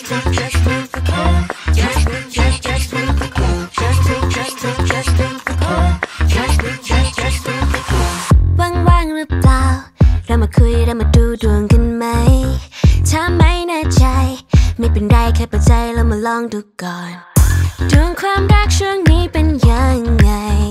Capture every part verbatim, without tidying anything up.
ว่างๆหรือเปล่าเรามาคุยเรามาดูดวงกันไหมถ้าไม่แน่ใจไม่เป็นไรแค่เปิดใจเรามาลองดูก่อนดวงความรักช่วงนี้เป็นยังไง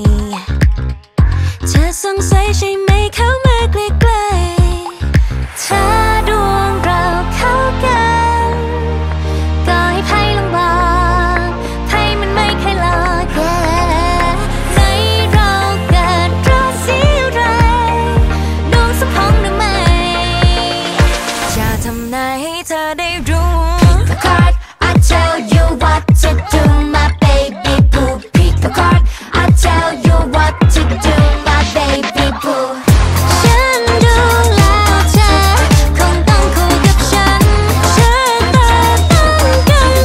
เธอสงสัยใช่ไหมเข้ามาใกล้ๆถ้าดวงเราเข้ากันก็ให้ไพ่ลองบอกไพ่มันไม่เคยหลอกแย่ในเราเกิดราศีอะไรดวงสมพงษ์หรือไม่จะทำนายให้เธอได้รู้ The card I tell you what to do my baby boo pick the card I tell you what to do my baby boo ฉันดูแล้วเธอคงต้องคู่กับฉันชะตาต้อง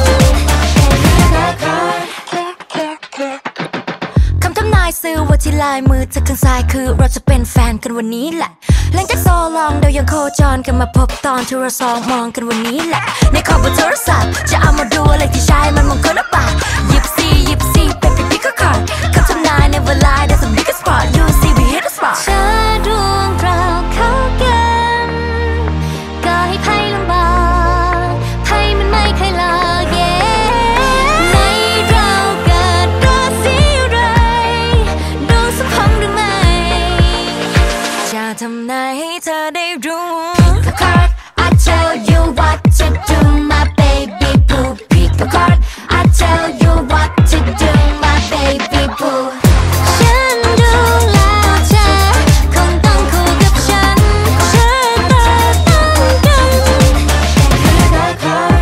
กันคำทำนายสื่อว่าที่ลายมือเธอข้างซ้ายคือเราจะเป็นแฟนกันวันนี้แหละหลังจากโซลองเรายังโคจรกันมาพบตอนที่เราสองมองกันวันนี้แหละในคอมพิวเตอร์ศัพท์จะเอามาดูอะไรที่ใช้มันมงคลหรือเปล่าหยิบซีหยิบซีเป็นพิพิกคาร์ดคำทำนาย never lie that's a biggest part you see we hit the spot ถ้าดวงเราเข้ากันก็ให้ไพ่ลองบอกไพ่มันไม่เคยหลอกแย่ในเราเกิดราศีอะไรดวงสมพงษ์หรือไม่จะทำนายให้เธอได้รู้ The card I tell you what to do my baby boo pick the card I tell you what to do my baby boo ฉันดูแล้วเธอคงต้องคู่กับฉันชะตาต้องกัน The card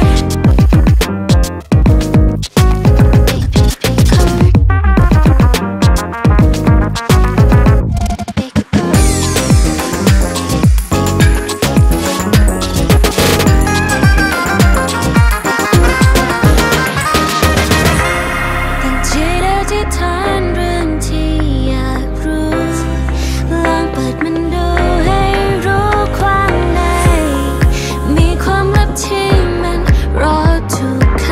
ที่เดิมที่ฐานเรื่องที่อยากรู้ลองเปิดมันดูให้รู้ความในมีความลับที่มันรอถูกไข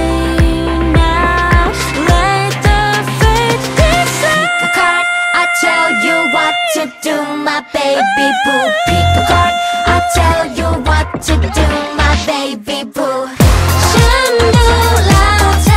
Now let the fate decide Pick the card I tell you what to do my baby boo Pick the card I tell you what to do my baby boo ฉันดูแล้วเธ